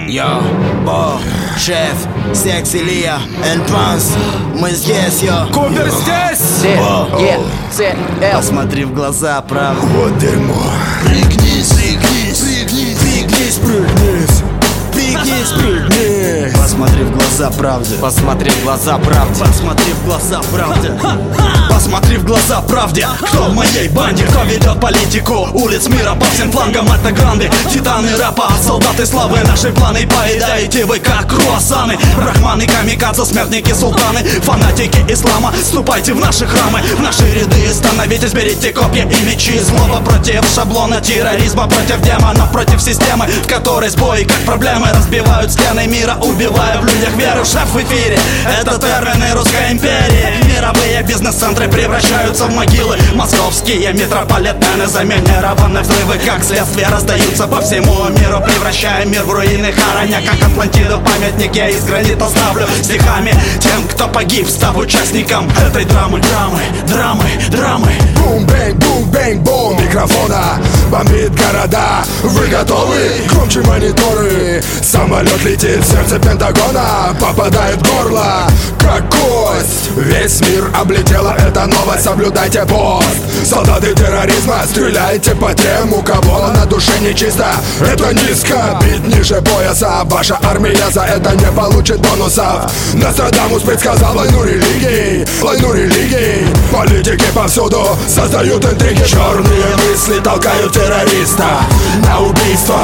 Йо, Бо, Шеф, Секси Лия, Энпанс. Мы здесь, йо. Купер здесь! Посмотри в глаза, правда. Вот дерьмо. Пригнись, пригнись, пригнись, пригнись, пригнись. Пригнись, пригнись. Посмотри в глаза правды. Посмотри в глаза правде. Посмотри в глаза правде. Посмотри в глаза правде. Кто в моей банде? Кто ведет политику улиц мира по всем флангам? Это гранды, титаны рэпа, солдаты славы. Наши планы поедаете вы как круассаны. Брахманы, камикадзе, смертники, султаны, фанатики ислама. Вступайте в наши храмы, в наши ряды. Становитесь, берите копья и мечи. Злоба против шаблона терроризма, против демонов, против системы, в которой сбои как проблемы разбивают стены мира, убивая в людях веру. Шеф в эфире, это термины русской империи. Мировые бизнес-центры превращаются в могилы. Московские метрополитены заминированы. Взрывы как следствие раздаются по всему миру, превращая мир в руины, хороня как Атлантиду. Памятник я из гранита ставлю стихами тем, кто погиб, став участником этой драмы. Драмы. Бум-бэнг-бум-бэнг-бум микрофона бомбит города. Вы готовы? Громче мониторы. Самолет летит в сердце Пентагона, попадает в горло, как кость. Весь мир облетела эта новость, соблюдайте пост. Солдаты терроризма, стреляйте по тем, у кого на душе нечисто. Это низко, бить ниже пояса. Ваша армия за это не получит бонусов. Нострадамус предсказал войну религий. Политики повсюду создают интриги. Черные мысли толкают террориста на убийство.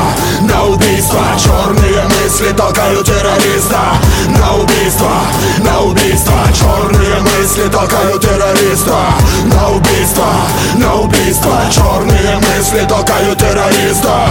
Черные мысли толкают террориста на убийство. Черные мысли толкают террориста на убийство. Черные мысли толкают террориста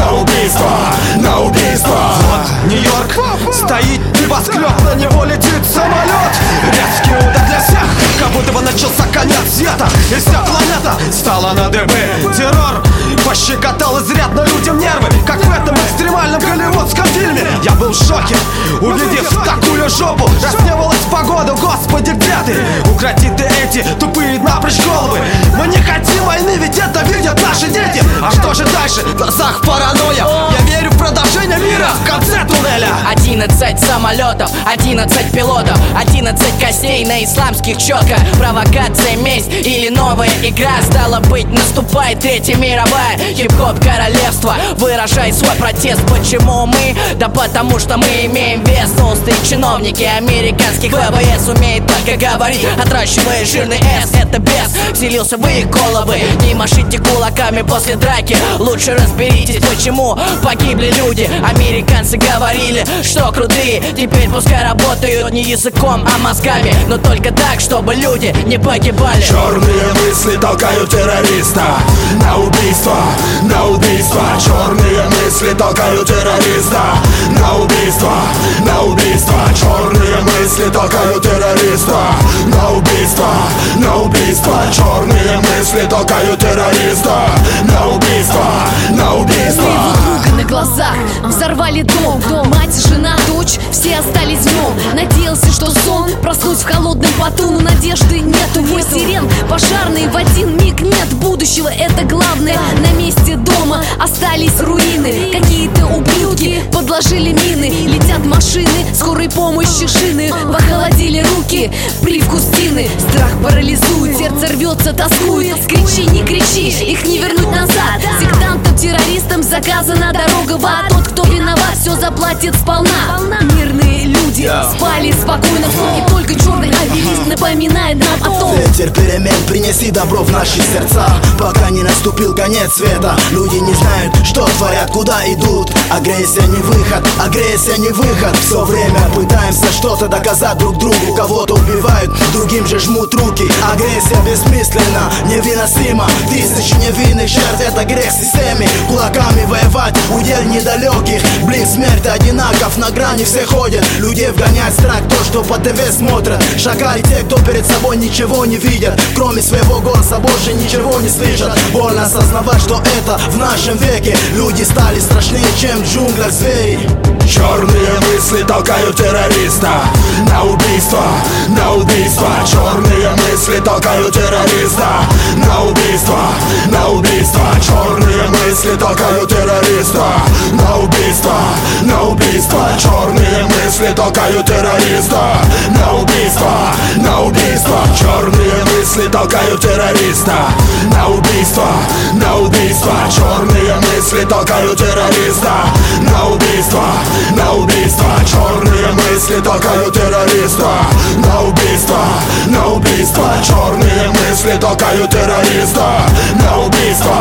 на убийство. Нью-Йорк, стоит небоскреб, на него летит самолет. Резкий удар для всех, как будто бы начался конец света. И вся планета стала на дыбы. Террор пощекотал изрядно людям нервы, как в этом экстремальном голливудском фильме. Я был в шоке, увидев такую жопу. Разгневалась погода, господи, где ты? Укроти ты эти тупые напрочь головы. Мы не хотим войны, ведь это видят наши дети. А что же дальше? В глазах паранойя. Я верю в продолжение мира в конце туннеля. 11 самолетов, 11 пилотов, 11 костей на исламских четко. Провокация, месть или новая игра. Стало быть, наступает Третья мировая. Хип-хоп королевство, выражай свой протест. Почему мы? Да потому что мы имеем вес. Толстые чиновники американских ВВС умеют только говорить, отращивая жирный S. Это бес, вселился в их головы. Не машите кулаками после драки. Лучше разберитесь, почему погибли люди. Американцы говорили, что крутые. Теперь пускай работают не языком, а мозгами. Но только так, чтобы люди не погибали. Черные мысли толкают террориста на убийство. Черные мысли толкают террориста на убийство. Черные мысли толкают террориста на убийство. Черные мысли толкают террориста на убийство. Моего друга на глазах взорвали дом. Мать, жена, дочь, все остались в нем. Надеялся, что сон, проснусь в холодном поту. Но надежды нету, вой сирен пожарные. В один миг нет будущего, это главное. На месте дома остались руины. Какие-то ублюдки подложили мины. Летят машины, скорой помощи шины. Похолодели руки, привкус тины. Страх парализует, сердце рвется, тоскует. Кричи, не кричи, их не вернуть назад. Сектантам, террористам заказана дорога в ад. Тот, кто виноват, все заплатит сполна. Мирные люди спали спокойно, и только черный обелиск напоминает нам о том. Ветер перемен, принеси добро в наши сердца. Пока не наступил конец света. Люди не знают, что творят, куда идут. Агрессия не выход. Все время пытаемся что-то доказать друг другу. Кого-то убивают, другим же жмут руки. Агрессия бессмысленна, невыносима. Тысячи невинных жертв, это грех системе. Кулаками воевать, удел недалеких. Блин, смерть одинаков, на грани все ходят. Людей вгоняет страх, то, что по ТВ смотрят. Шагали те, кто перед собой ничего не видят. Кроме своего голоса больше ничего не слышат. Больно осознавать, что это в нашем веке. Люди стали страшнее, чем в джунглях звери. Черные мысли толкают террориста на убийство. Черные мысли толкают террориста на убийство. Черные мысли толкают террориста на убийство. мысли толкают террориста на убийство, на убийство. Черные мысли толкают террориста на убийство, на убийство. Черные мысли толкают террориста на убийство, на убийство. Черные мысли толкают террориста на убийство, на убийство. Черные мысли толкают террориста на убийство,